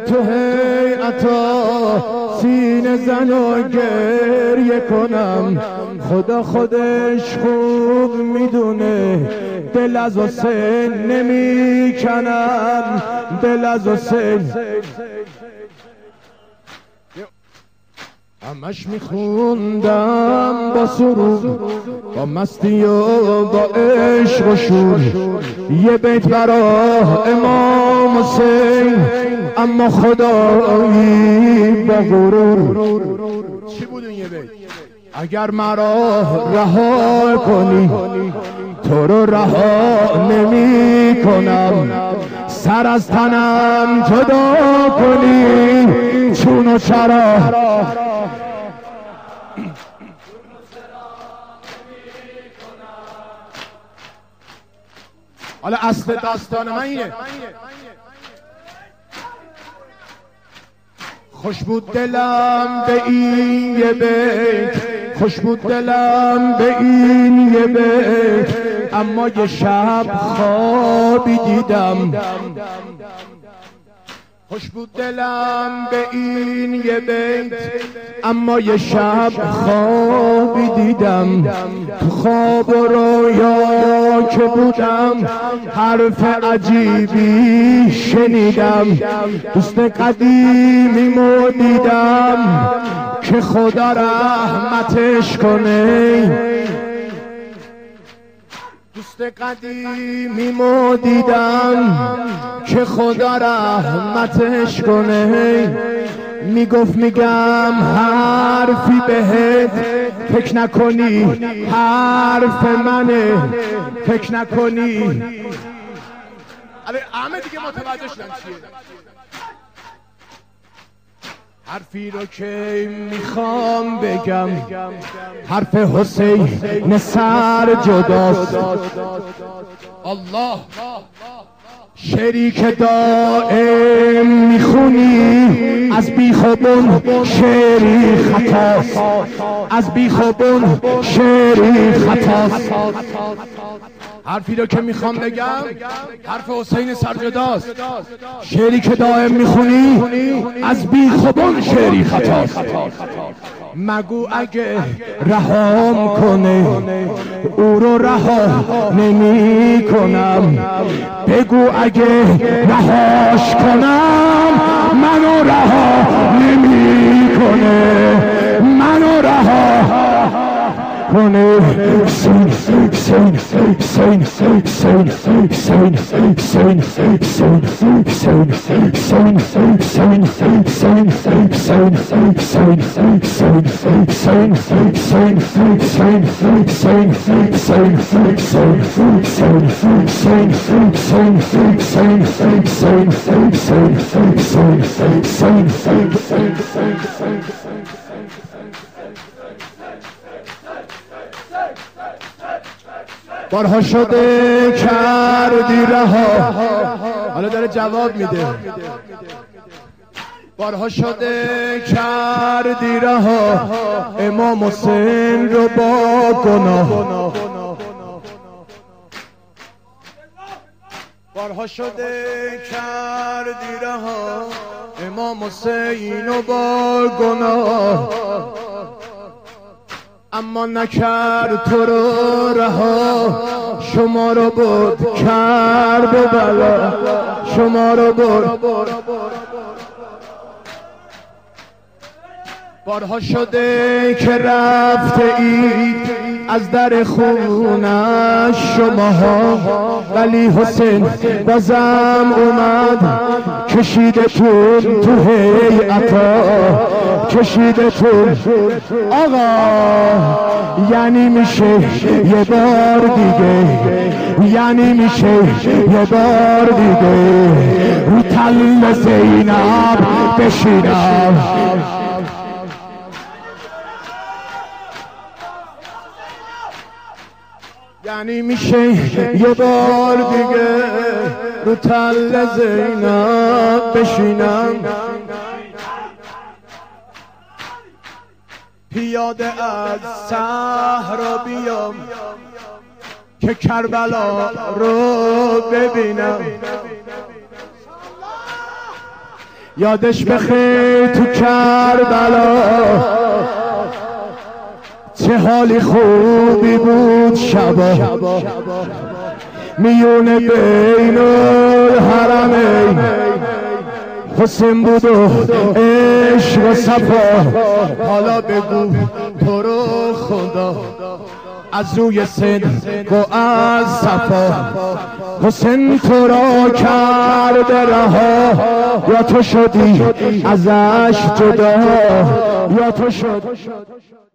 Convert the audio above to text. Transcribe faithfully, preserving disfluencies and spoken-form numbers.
تو هیئتا سینه زن و گریه کنم. خدا خودش خوب میدونه دل از حسین نمی کنم، دل از حسین همش میخوندم با سرود، با مستی و با عشق و شور، یه بیت برا امام حسین اما خدایی با غرور. چی بود اون یه بیت؟ اگر مرا رها کنی تو رو رها نمی کنم، سر از تنم جدا کنی چون و چرا. حالا اصل داستان من اینه، خوش بود دلم به این یه بیت، خوش بود دلم به این یه بیت، اما یه شب خوابی دیدم. خوش بود دلم به این یه بیت، اما یه شب خوابی دیدم. تو خواب و رویا که بودم حرف عجیبی شنیدم. دوست قدیمیمو دیدم که خدا رحمتش کنه، دوست قدیمیمو دیدم که خدا رحمتش کنه. میگفت میگم حرفی بهت فکر نکنی حرف منه، فکر نکنی. همه دیگه متوجه شدن چیه حرفی رو که میخوام بگم، حرف حسین سر جداست. الله شعری که دائم میخونی از بیخوبون شعری خطاست، از بیخوبون شعری خطاست. حرفی رو که میخوام بگم حرف حسین سرجداست، شعری که دائم میخونی از بیخوبون شعری خطاست. مگو اگه رهام کنه او رو رها نمی کنم، بگو اگه رهاش کنم منو رها نمی کنه، منو رها کنه. سین سین سین سین سین سین سین سین سین سین سین سین سین سین سین بارها شده کردی رها. حالا داره جواب میده. بارها شده کردی رها امام حسین رو با گناه. بارها شده کردی رها امام حسین رو با گناه، اما نکرد تو رو رها. شما رو بود کرب و بلا، شما رو بود. بارها شده که رفته اید از در خونش شماها، ولی حسین بازم اومد کشیدتون تو هیئتا، کشیدتون. آقا یعنی میشه یه بار دیگه، یعنی میشه یه بار دیگه رو تل زینب بشینم. یعنی میشه یه بار دیگه رو تل زینب بشینم. پیاده از صحرا بیام که کربلا رو ببینم. یادش بخیر تو کربلا چه حالی خوبی بود شبا میونه بین الحرمین حسین بود و عشق و صفا. حالا بگو تو رو خدا از روی سند و از صفا حسین تو را کرده رها، یا تو شدی ازش جدا، یا تو شد